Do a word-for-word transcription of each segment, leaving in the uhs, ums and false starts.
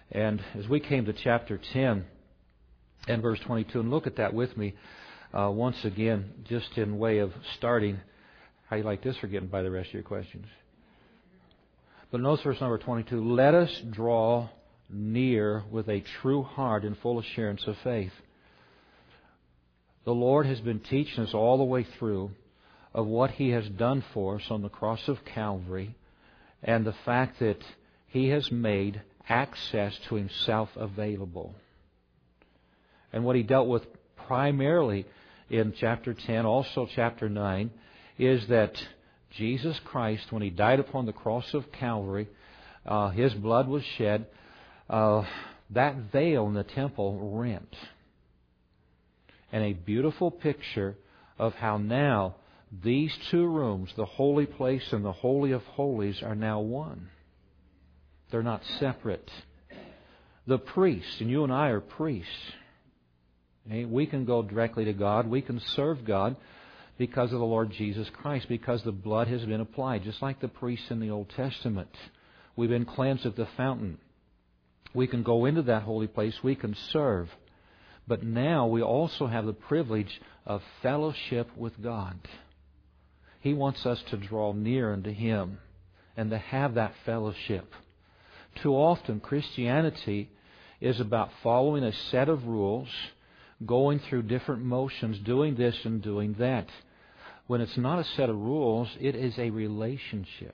And as we came to chapter ten and verse twenty-two, and look at that with me uh, once again, just in way of starting. How you like this for getting by the rest of your questions? But notice verse number twenty-two. Let us draw near with a true heart and full assurance of faith. The Lord has been teaching us all the way through of what He has done for us on the cross of Calvary, and the fact that He has made access to Himself available. And what He dealt with primarily in chapter ten, also chapter nine, is that Jesus Christ, when He died upon the cross of Calvary, uh, His blood was shed, uh, that veil in the temple rent. And a beautiful picture of how now these two rooms, the holy place and the Holy of Holies, are now one. They're not separate. The priests, and you and I are priests. Okay? We can go directly to God. We can serve God because of the Lord Jesus Christ, because the blood has been applied, just like the priests in the Old Testament. We've been cleansed at the fountain. We can go into that holy place. We can serve. But now we also have the privilege of fellowship with God. He wants us to draw near unto Him and to have that fellowship. Too often, Christianity is about following a set of rules, going through different motions, doing this and doing that. When it's not a set of rules, it is a relationship.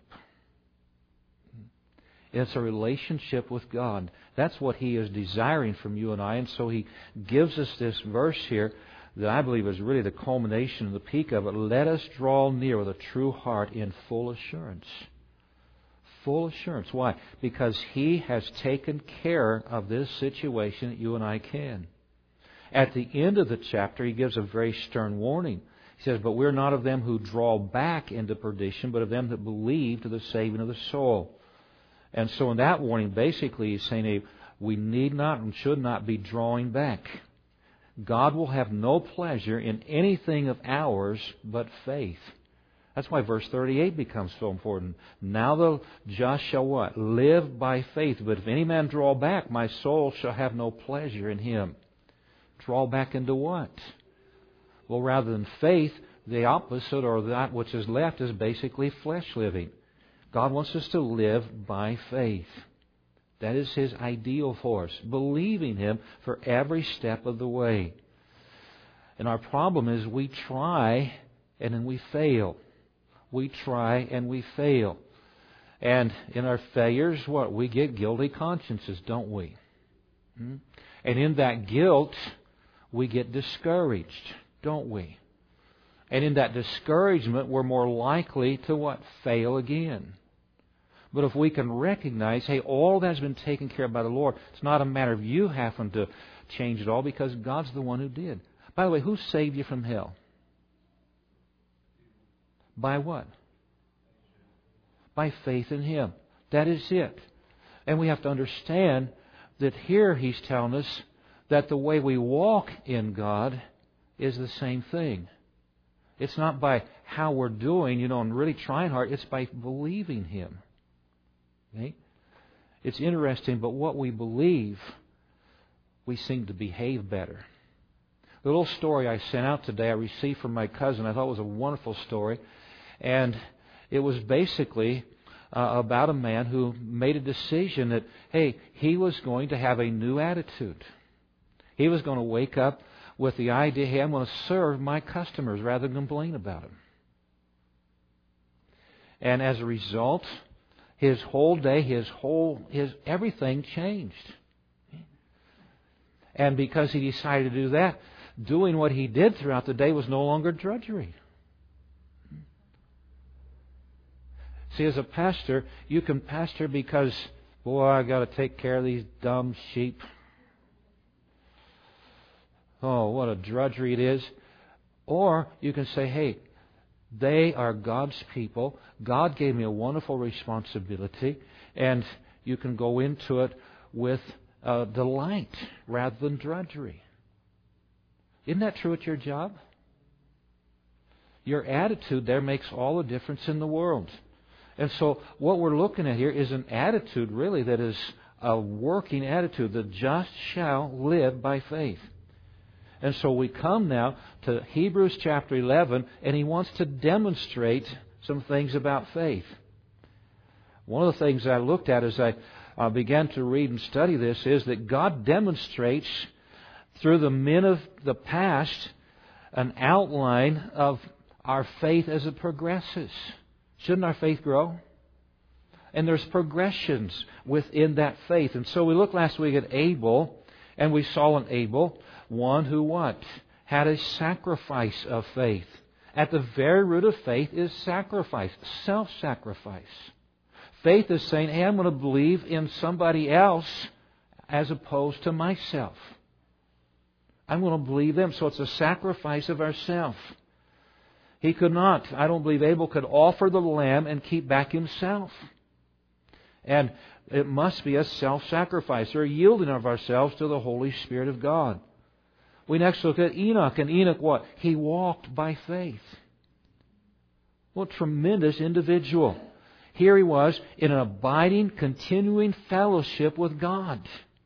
It's a relationship with God. That's what He is desiring from you and I. And so He gives us this verse here that I believe is really the culmination and the peak of it. Let us draw near with a true heart in full assurance. Full assurance. Why? Because He has taken care of this situation that you and I can. At the end of the chapter, He gives a very stern warning. He says, but we're not of them who draw back into perdition, but of them that believe to the saving of the soul. And so in that warning, basically, He's saying, hey, we need not and should not be drawing back. God will have no pleasure in anything of ours but faith. That's why verse thirty-eight becomes so important. Now the just shall what? Live by faith. But if any man draw back, my soul shall have no pleasure in him. Draw back into what? Well, rather than faith, the opposite, or that which is left, is basically flesh living. God wants us to live by faith. That is His ideal for us. Believing Him for every step of the way. And our problem is we try and then we fail. We try and we fail. And in our failures, what? We get guilty consciences, don't we? Hmm? And in that guilt, we get discouraged, don't we? And in that discouragement, we're more likely to what? Fail again. But if we can recognize, hey, all that's been taken care of by the Lord, it's not a matter of you having to change it all, because God's the one who did. By the way, who saved you from hell? By what? By faith in Him. That is it. And we have to understand that here He's telling us that the way we walk in God is the same thing. It's not by how we're doing, you know, and really trying hard. It's by believing Him. Okay? It's interesting, but what we believe, we seem to behave better. The little story I sent out today, I received from my cousin. I thought it was a wonderful story. And it was basically uh, about a man who made a decision that, hey, he was going to have a new attitude. He was going to wake up with the idea, hey, I'm going to serve my customers rather than complain about them. And as a result, his whole day, his whole, his everything changed. And because he decided to do that, doing what he did throughout the day was no longer drudgery. See, as a pastor, you can pastor because, boy, I got to take care of these dumb sheep. Oh, what a drudgery it is. Or you can say, hey, they are God's people. God gave me a wonderful responsibility, and you can go into it with uh, delight rather than drudgery. Isn't that true at your job? Your attitude there makes all the difference in the world. And so what we're looking at here is an attitude really that is a working attitude. The just shall live by faith. And so we come now to Hebrews chapter eleven, and he wants to demonstrate some things about faith. One of the things I looked at as I uh, began to read and study this is that God demonstrates through the men of the past an outline of our faith as it progresses. Shouldn't our faith grow? And there's progressions within that faith. And so we looked last week at Abel, and we saw in Abel one who what? Had a sacrifice of faith. At the very root of faith is sacrifice, self-sacrifice. Faith is saying, hey, I'm going to believe in somebody else as opposed to myself. I'm going to believe them. So it's a sacrifice of ourself. He could not, I don't believe Abel could offer the lamb and keep back himself. And it must be a self-sacrifice or a yielding of ourselves to the Holy Spirit of God. We next look at Enoch. And Enoch what? He walked by faith. What a tremendous individual. Here he was in an abiding, continuing fellowship with God.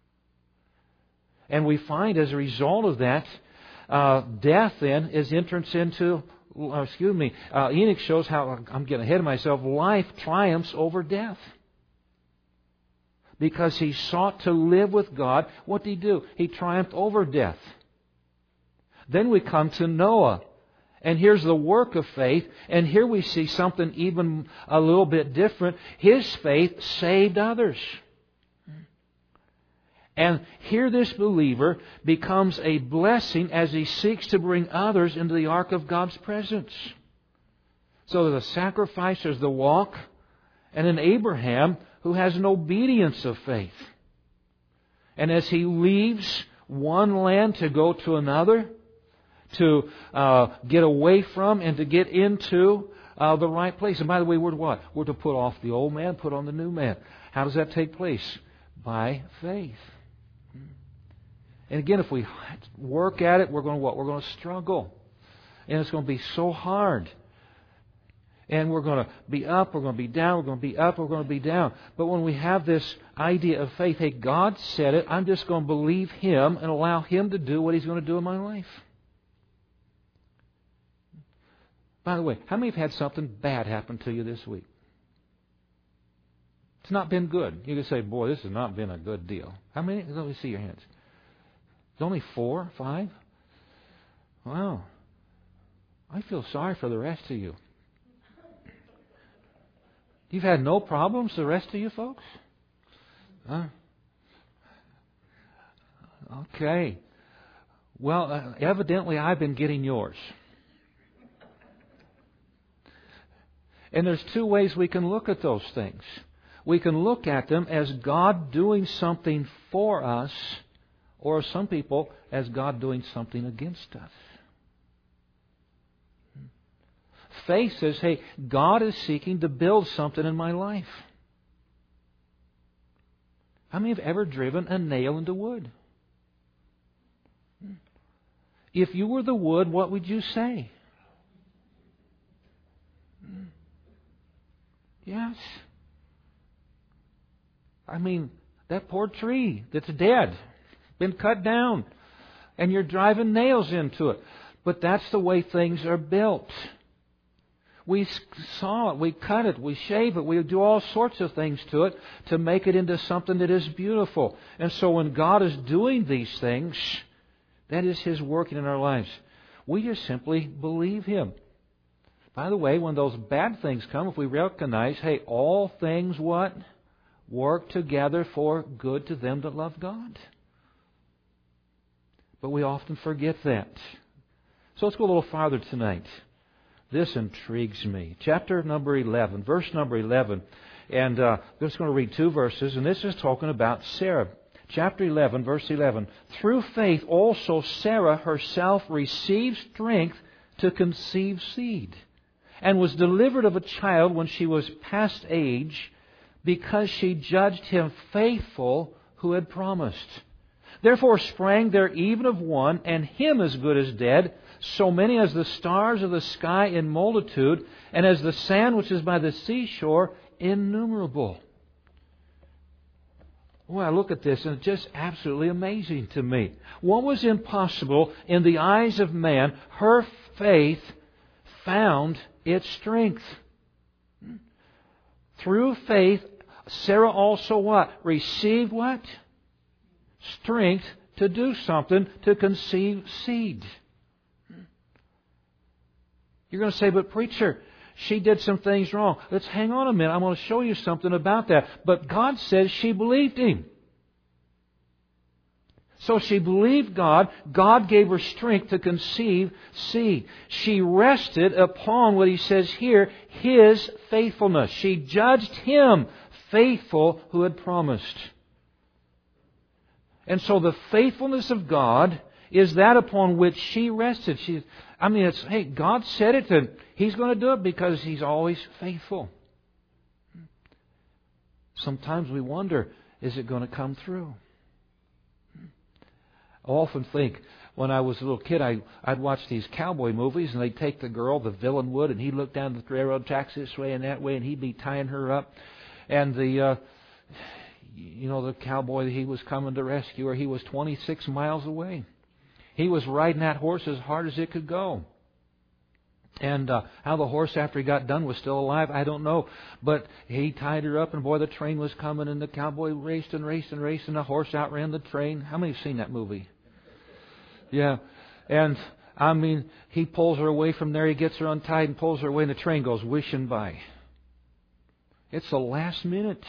And we find as a result of that, uh, death then is entrance into, uh, excuse me, uh, Enoch shows how, I'm getting ahead of myself, life triumphs over death. Because he sought to live with God, what did he do? He triumphed over death. Then we come to Noah. And here's the work of faith. And here we see something even a little bit different. His faith saved others. And here this believer becomes a blessing as he seeks to bring others into the ark of God's presence. So there's a sacrifice, there's the walk, and then Abraham who has an obedience of faith. And as he leaves one land to go to another, to uh, get away from and to get into uh, the right place. And by the way, we're to what? We're to put off the old man, put on the new man. How does that take place? By faith. And again, if we work at it, we're going to what? We're going to struggle. And it's going to be so hard. And we're going to be up, we're going to be down, we're going to be up, we're going to be down. But when we have this idea of faith, hey, God said it, I'm just going to believe Him and allow Him to do what He's going to do in my life. By the way, how many have had something bad happen to you this week? It's not been good. You can say, boy, this has not been a good deal. How many? Let me see your hands. It's only four, five? Wow. I feel sorry for the rest of you. You've had no problems, the rest of you folks? Huh? Okay. Well, uh, evidently I've been getting yours. And there's two ways we can look at those things. We can look at them as God doing something for us, or some people as God doing something against us. Faith says, hey, God is seeking to build something in my life. How many have ever driven a nail into wood? If you were the wood, what would you say? Yes. I mean, that poor tree that's dead, been cut down, and you're driving nails into it. But that's the way things are built. We saw it, we cut it, we shave it, we do all sorts of things to it to make it into something that is beautiful. And so when God is doing these things, that is His working in our lives. We just simply believe Him. By the way, when those bad things come, if we recognize, hey, all things what? Work together for good to them that love God. But we often forget that. So let's go a little farther tonight. This intrigues me. Chapter number eleven, verse number eleven. And uh, I'm just going to read two verses, and this is talking about Sarah. Chapter eleven, verse eleven. Through faith also Sarah herself received strength to conceive seed, and was delivered of a child when she was past age, because she judged him faithful who had promised. Therefore sprang there even of one, and him as good as dead, so many as the stars of the sky in multitude, and as the sand which is by the seashore innumerable. Well, I look at this and it's just absolutely amazing to me. What was impossible in the eyes of man, her faith found its strength. Through faith, Sarah also what? Received what? Strength to do something, to conceive seed. You're going to say, but preacher, she did some things wrong. Let's hang on a minute. I'm going to show you something about that. But God says she believed Him. So she believed God. God gave her strength to conceive seed. She rested upon what He says here, His faithfulness. She judged Him faithful who had promised. And so the faithfulness of God is that upon which she rested. She, I mean, it's, hey, God said it and He's going to do it because He's always faithful. Sometimes we wonder, is it going to come through? I often think, when I was a little kid, I, I'd watch these cowboy movies and they'd take the girl, the villain would, and he'd look down the railroad tracks this way and that way and he'd be tying her up. And the, uh, you know, the cowboy, he was coming to rescue her. He was twenty-six miles away. He was riding that horse as hard as it could go. And uh, how the horse, after he got done, was still alive, I don't know. But he tied her up, and boy, the train was coming, and the cowboy raced and raced and raced, and the horse outran the train. How many have seen that movie? Yeah. And, I mean, he pulls her away from there, he gets her untied and pulls her away, and the train goes whooshing by. It's the last minute.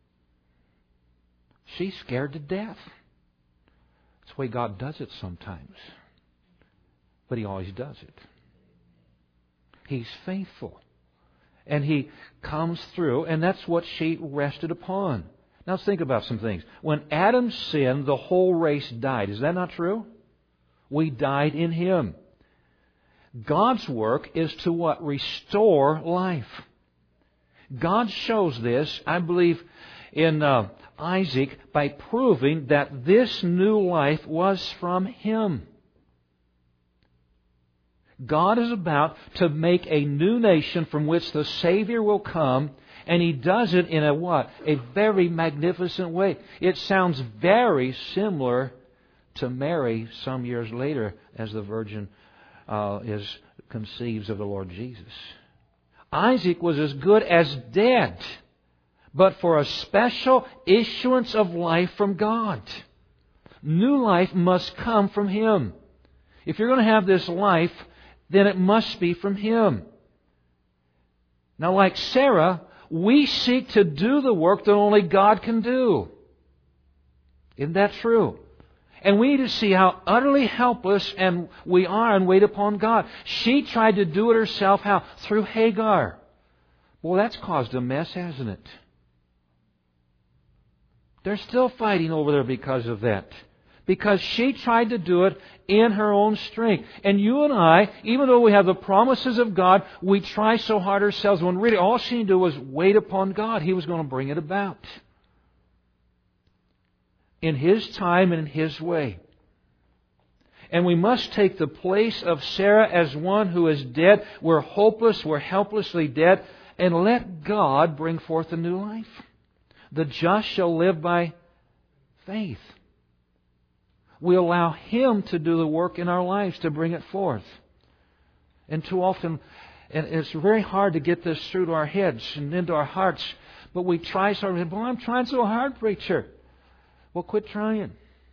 She's scared to death. That's the way God does it sometimes. But He always does it. He's faithful. And He comes through, and that's what she rested upon. Now let's think about some things. When Adam sinned, the whole race died. Is that not true? We died in him. God's work is to what? Restore life. God shows this, I believe, in uh, Isaac by proving that this new life was from Him. God is about to make a new nation from which the Savior will come, and He does it in a what? A very magnificent way. It sounds very similar to Mary some years later as the Virgin uh, is conceives of the Lord Jesus. Isaac was as good as dead, but for a special issuance of life from God. New life must come from Him. If you're going to have this life, then it must be from Him. Now, like Sarah, we seek to do the work that only God can do. Isn't that true? And we need to see how utterly helpless and we are and wait upon God. She tried to do it herself. How? Through Hagar. Well, that's caused a mess, hasn't it? They're still fighting over there because of that. Because she tried to do it in her own strength. And you and I, even though we have the promises of God, we try so hard ourselves when really all she needed to do was wait upon God. He was going to bring it about. In His time and in His way. And we must take the place of Sarah as one who is dead. We're hopeless, we're helplessly dead. And let God bring forth a new life. The just shall live by faith. We allow Him to do the work in our lives to bring it forth. And too often, and it's very hard to get this through to our heads and into our hearts, but we try so hard. Well, I'm trying so hard, preacher. Well, quit trying.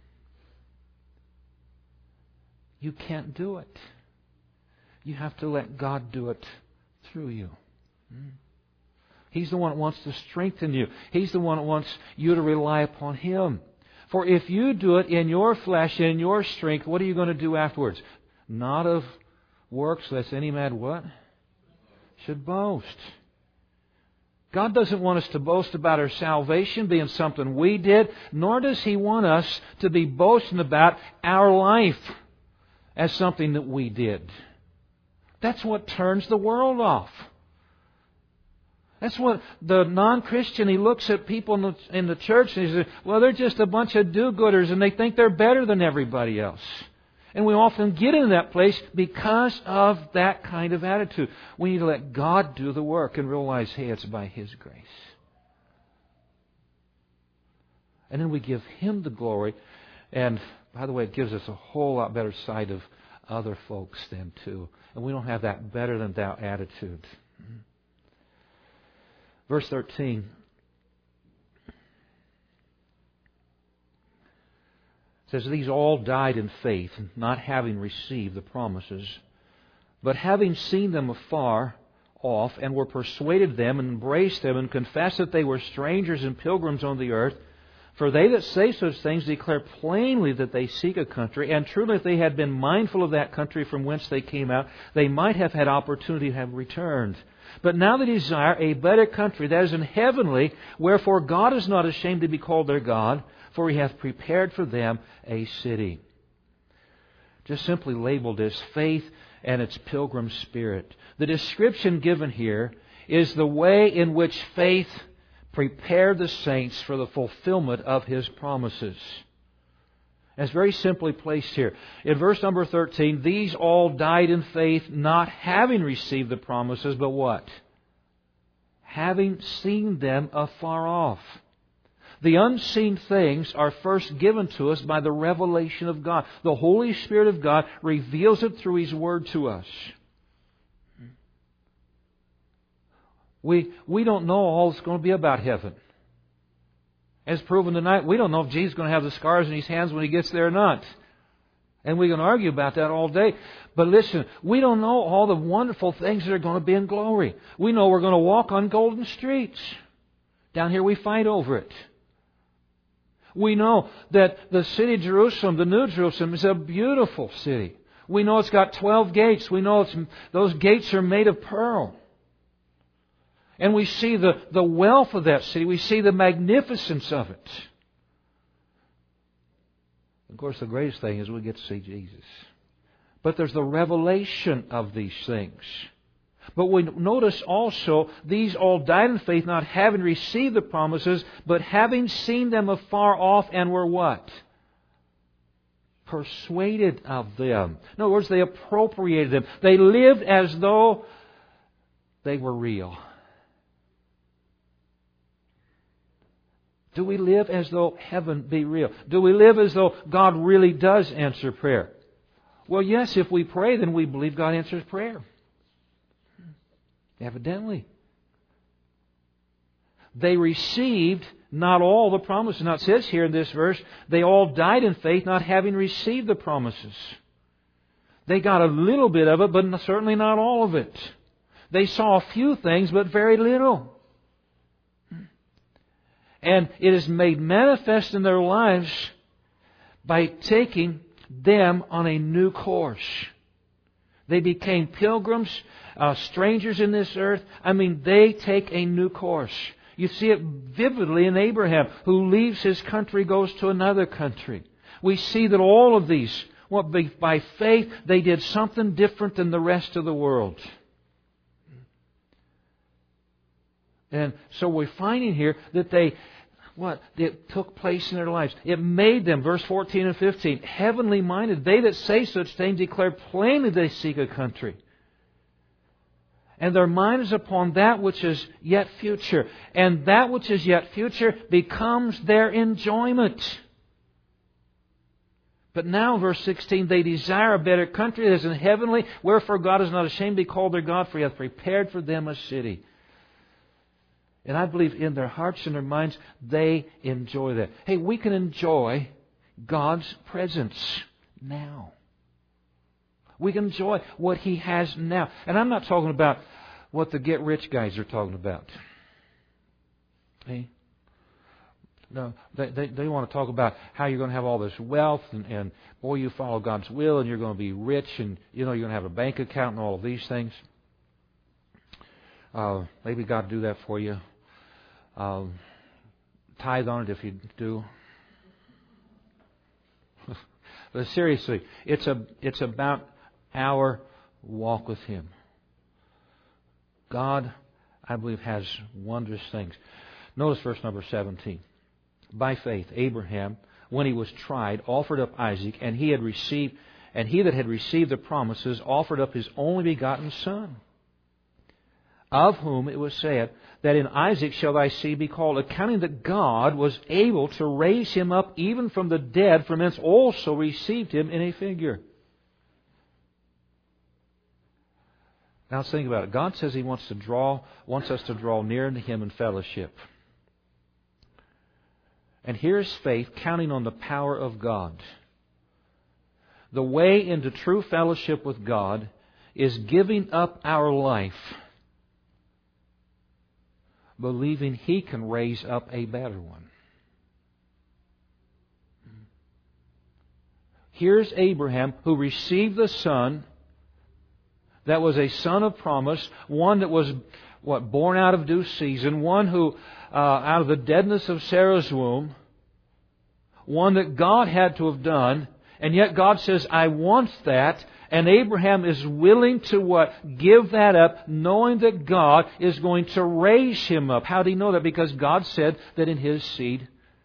You can't do it. You have to let God do it through you. He's the one that wants to strengthen you. He's the one that wants you to rely upon Him. For if you do it in your flesh, in your strength, what are you going to do afterwards? Not of works, lest any man what? Should boast. God doesn't want us to boast about our salvation being something we did, nor does He want us to be boasting about our life as something that we did. That's what turns the world off. That's what the non-Christian, he looks at people in the, in the church and he says, well, they're just a bunch of do-gooders and they think they're better than everybody else. And we often get in that place because of that kind of attitude. We need to let God do the work and realize, hey, it's by His grace. And then we give Him the glory. And, by the way, it gives us a whole lot better sight of other folks then, too. And we don't have that better-than-thou attitude. Verse thirteen. It says, these all died in faith, not having received the promises, but having seen them afar off, and were persuaded them, and embraced them, and confessed that they were strangers and pilgrims on the earth. For they that say such things declare plainly that they seek a country, and truly if they had been mindful of that country from whence they came out, they might have had opportunity to have returned. But now they desire a better country, that is in heavenly, wherefore God is not ashamed to be called their God, for He hath prepared for them a city. Just simply labeled as faith and its pilgrim spirit. The description given here is the way in which faith prepared the saints for the fulfillment of His promises. And it's very simply placed here. In verse number thirteen, these all died in faith, not having received the promises, but what? Having seen them afar off. The unseen things are first given to us by the revelation of God. The Holy Spirit of God reveals it through His Word to us. We, we don't know all that's going to be about heaven. As proven tonight, we don't know if Jesus is going to have the scars in His hands when He gets there or not. And we can argue about that all day. But listen, we don't know all the wonderful things that are going to be in glory. We know we're going to walk on golden streets. Down here we fight over it. We know that the city of Jerusalem, the New Jerusalem, is a beautiful city. We know it's got twelve gates. We know it's, those gates are made of pearl. And we see the, the wealth of that city. We see the magnificence of it. Of course, the greatest thing is we get to see Jesus. But there's the revelation of these things. But we notice also, these all died in faith, not having received the promises, but having seen them afar off, and were what? Persuaded of them. In other words, they appropriated them. They lived as though they were real. Do we live as though heaven be real? Do we live as though God really does answer prayer? Well, yes, if we pray, then we believe God answers prayer. Evidently. They received not all the promises. Now it says here in this verse, they all died in faith, not having received the promises. They got a little bit of it, but certainly not all of it. They saw a few things, but very little. And it is made manifest in their lives by taking them on a new course. They became pilgrims, uh, strangers in this earth. I mean, they take a new course. You see it vividly in Abraham, who leaves his country, goes to another country. We see that all of these, well, by faith, they did something different than the rest of the world. And so we're finding here that they, what? It took place in their lives. It made them, verse fourteen and fifteen, heavenly minded. They that say such things declare plainly they seek a country. And their mind is upon that which is yet future. And that which is yet future becomes their enjoyment. But now, verse sixteen, they desire a better country that is in heavenly, wherefore God is not ashamed to be called their God, for He hath prepared for them a city. And I believe in their hearts and their minds, they enjoy that. Hey, we can enjoy God's presence now. We can enjoy what He has now. And I'm not talking about what the get-rich guys are talking about. Hey? No, they, they, they want to talk about how you're going to have all this wealth and, and, boy, you follow God's will and you're going to be rich and, you know, you're going to have a bank account and all of these things. Uh, maybe God will do that for you. Um, tithe on it if you do. But seriously, it's a it's about our walk with Him. God, I believe, has wondrous things. Notice verse number seventeen. By faith, Abraham, when he was tried, offered up Isaac, and he had received, and he that had received the promises offered up his only begotten son, of whom it was said, that in Isaac shall thy seed be called, accounting that God was able to raise him up even from the dead, from whence also received him in a figure. Now let's think about it. God says He wants to draw, wants us to draw near to Him in fellowship. And here's faith counting on the power of God. The way into true fellowship with God is giving up our life, believing He can raise up a better one. Here's Abraham who received the son that was a son of promise, one that was what born out of due season, one who uh, out of the deadness of Sarah's womb, one that God had to have done, and yet God says, I want that. And Abraham is willing to what? Give that up, knowing that God is going to raise him up. How do he know that? Because God said that in his seed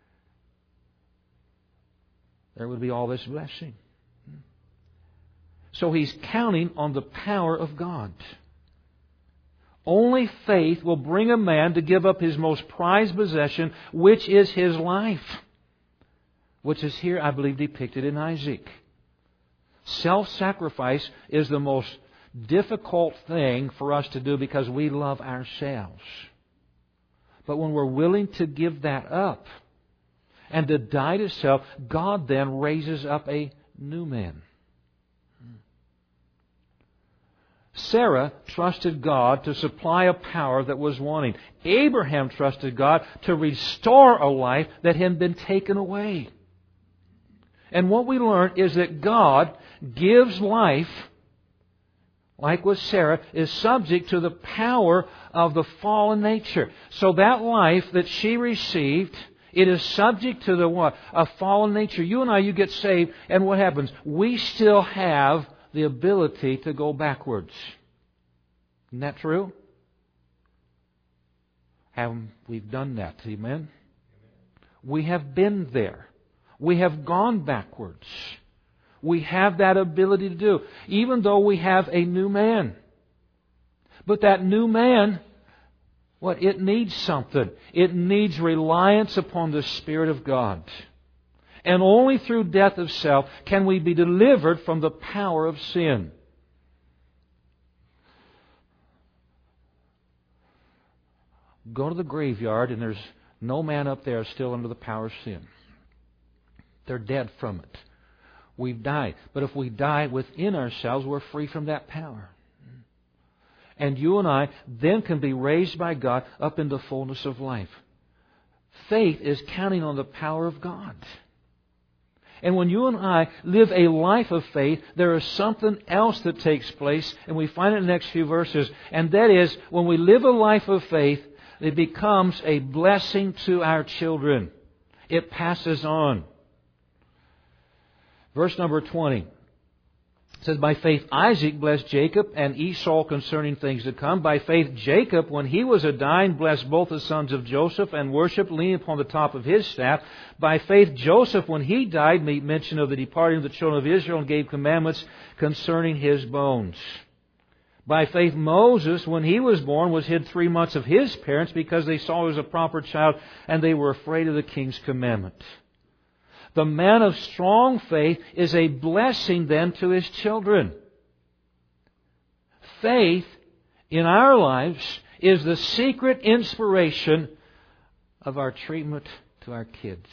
there would be all this blessing. So he's counting on the power of God. Only faith will bring a man to give up his most prized possession, which is his life, which is here, I believe, depicted in Isaac. Self-sacrifice is the most difficult thing for us to do because we love ourselves. But when we're willing to give that up and to die to self, God then raises up a new man. Sarah trusted God to supply a power that was wanting. Abraham trusted God to restore a life that had been taken away. And what we learn is that God gives life, like with Sarah, is subject to the power of the fallen nature. So that life that she received, it is subject to the what? A fallen nature. You and I, you get saved, and what happens? We still have the ability to go backwards. Isn't that true? Haven't we done that? Amen? We have been there. We have gone backwards. We have that ability to do, even though we have a new man. But that new man, what? It needs something. It needs reliance upon the Spirit of God. And only through death of self can we be delivered from the power of sin. Go to the graveyard and there's no man up there still under the power of sin. They're dead from it. We've died. But if we die within ourselves, we're free from that power. And you and I then can be raised by God up into fullness of life. Faith is counting on the power of God. And when you and I live a life of faith, there is something else that takes place, and we find it in the next few verses, and that is, when we live a life of faith, it becomes a blessing to our children. It passes on. Verse number twenty. It says, by faith Isaac blessed Jacob and Esau concerning things to come. By faith Jacob, when he was a dying, blessed both the sons of Joseph and worshipped, leaning upon the top of his staff. By faith Joseph, when he died, made mention of the departing of the children of Israel and gave commandments concerning his bones. By faith Moses, when he was born, was hid three months of his parents because they saw he was a proper child and they were afraid of the king's commandment. The man of strong faith is a blessing then to his children. Faith in our lives is the secret inspiration of our treatment to our kids.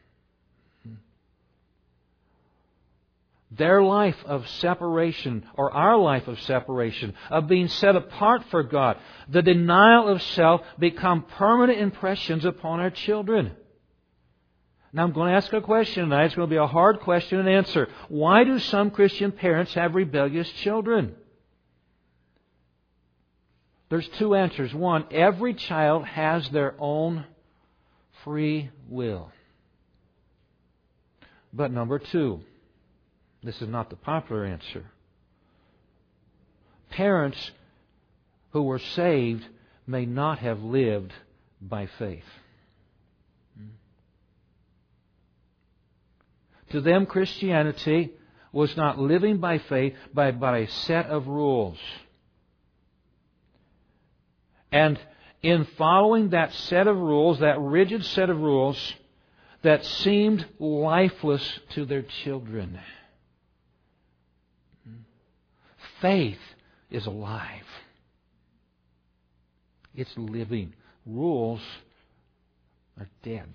Their life of separation, or our life of separation, of being set apart for God, the denial of self, become permanent impressions upon our children. Now I'm going to ask a question tonight. It's going to be a hard question and answer. Why do some Christian parents have rebellious children? There's two answers. One, every child has their own free will. But number two, this is not the popular answer. Parents who were saved may not have lived by faith. To them, Christianity was not living by faith, but by a set of rules. And in following that set of rules, that rigid set of rules that seemed lifeless to their children, faith is alive. It's living. Rules are dead.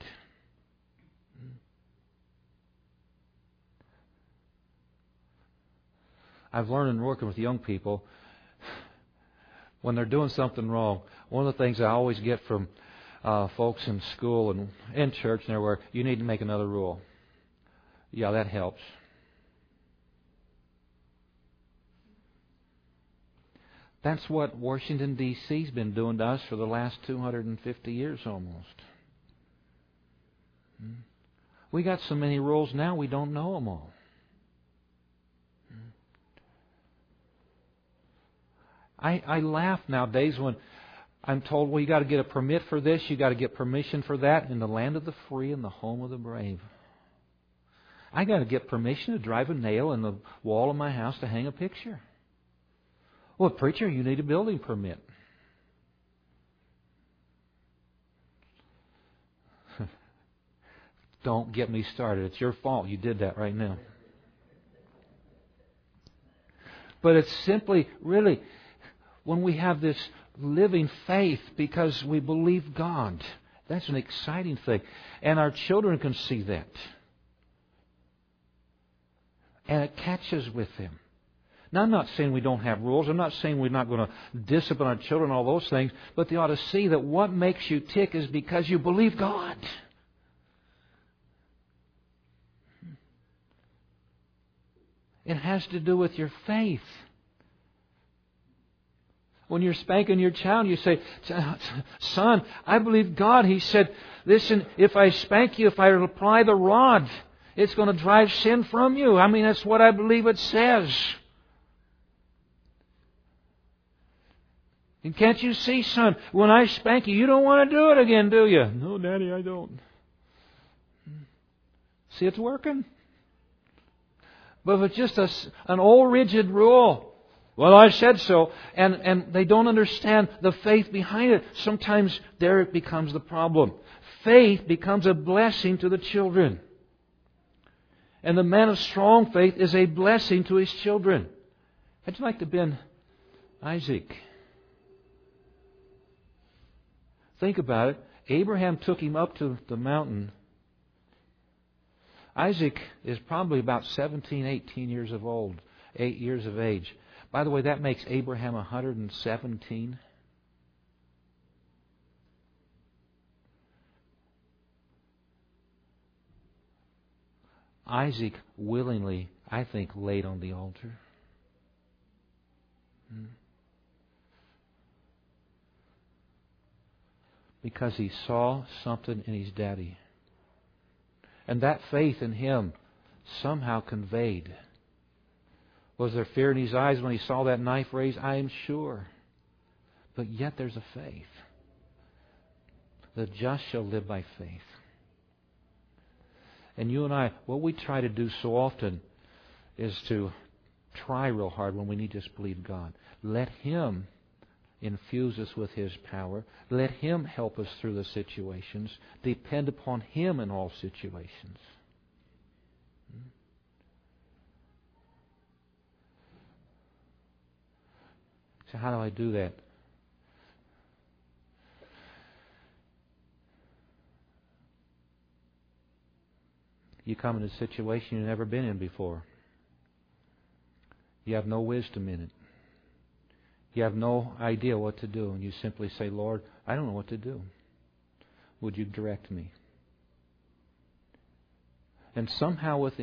I've learned in working with young people, when they're doing something wrong, one of the things I always get from uh, folks in school and in church and everywhere, you need to make another rule. Yeah, that helps. That's what Washington, D C has been doing to us for the last two hundred fifty years almost. We got so many rules now we don't know them all. I, I laugh nowadays when I'm told, well, you got to get a permit for this, you got to get permission for that in the land of the free and the home of the brave. I got to get permission to drive a nail in the wall of my house to hang a picture. Well, preacher, you need a building permit. Don't get me started. It's your fault. You did that right now. But it's simply, really, when we have this living faith because we believe God, that's an exciting thing. And our children can see that. And it catches with them. Now, I'm not saying we don't have rules. I'm not saying we're not going to discipline our children, all those things. But they ought to see that what makes you tick is because you believe God. It has to do with your faith. When you're spanking your child, you say, son, I believe God. He said, listen, if I spank you, if I apply the rod, it's going to drive sin from you. I mean, that's what I believe it says. And can't you see, son, when I spank you, you don't want to do it again, do you? No, Daddy, I don't. See, it's working. But if it's just a, an old rigid rule, well, I said so, and, and they don't understand the faith behind it, sometimes there it becomes the problem. Faith becomes a blessing to the children. And the man of strong faith is a blessing to his children. How'd you like to have been Isaac? Think about it. Abraham took him up to the mountain. Isaac is probably about seventeen, eighteen years of old, eight years of age. By the way, that makes Abraham one hundred seventeen. Isaac willingly, I think, laid on the altar. Because he saw something in his daddy. And that faith in him somehow conveyed. Was there fear in his eyes when he saw that knife raised? I am sure. But yet there's a faith. The just shall live by faith. And you and I, what we try to do so often is to try real hard when we need to just believe God. Let Him infuse us with His power. Let Him help us through the situations. Depend upon Him in all situations. So how do I do that? You come in a situation you've never been in before. You have no wisdom in it. You have no idea what to do. And you simply say, Lord, I don't know what to do. Would you direct me? And somehow within